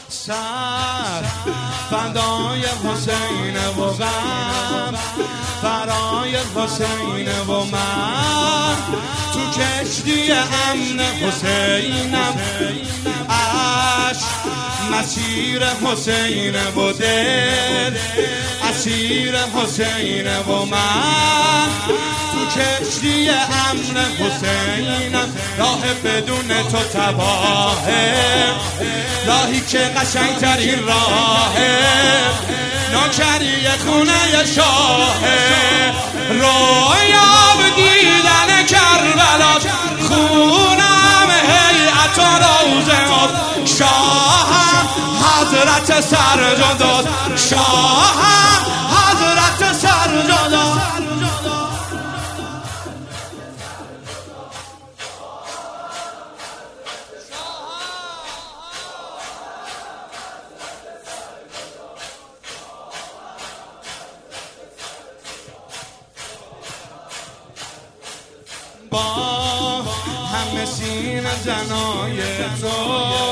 سر فدای حسین و غم برای حسین و من تو کشتی امن حسینم عشق مسیر حسین و دل اسیر حسین و من تو کشتی امن حسینم راه بدون تو تباهه راهی که قشنگترین راهه نوکری خونه شاهه رویام دیدن کربلا خونم هیئت و روزه شاهم حضرت سرجداد شاهم حضرت سرجداد با همه سینه زنای تو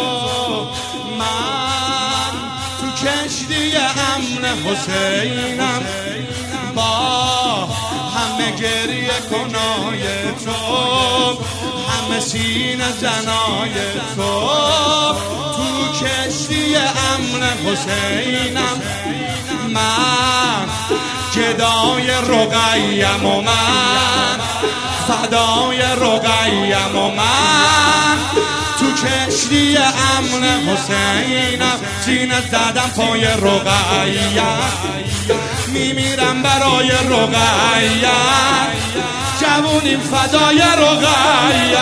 من تو کشتی امن حسینم با همه گریه کنای تو همه سینه زنای تو تو کشتی امن حسینم من گدای رقیم و من فدای رقیم و من تو کشتی امن حسینم سینه زدم پای رقیم میمیرم برای رقیم جوونیم فدای رقیم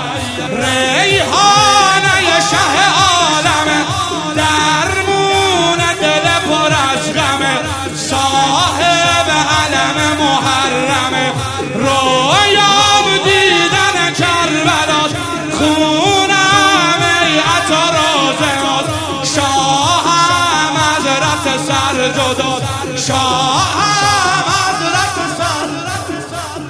ریحانه شه عالمه درمون دل پر از غمه صاحب علم محرمه رویام دیدن کربلا خونم هیئت و روزه شاهم حضرت سرجداد شاهم حضرت سرجداد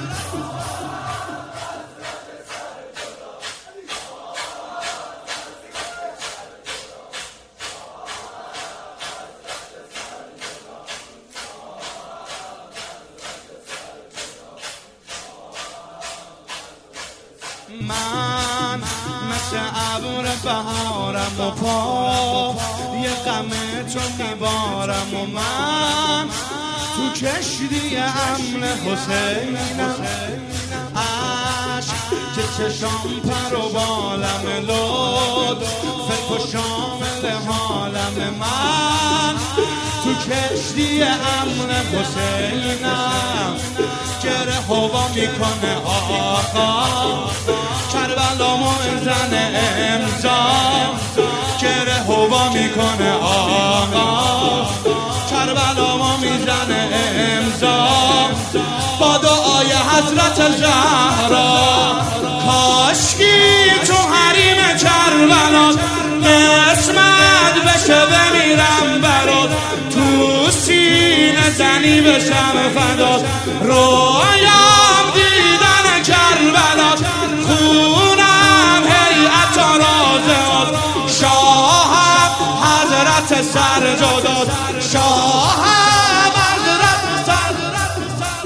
من مثل ابر بهارم و پا یه غم تو میبارم و من تو کشتی امن حسینم عشق که چشام پر و بالم لطف و شامل حالم من تو کشتی امن حسینم گره هوا میکنه آقا کربلامو زن امضا گره هوا میکنه آقا کربلامو میزنه امضا با دعای حضرت زهرا کاشکی تو حریم کربلا قسمت بشه بمیرم برات تو سینه زنی بشم فدا رویا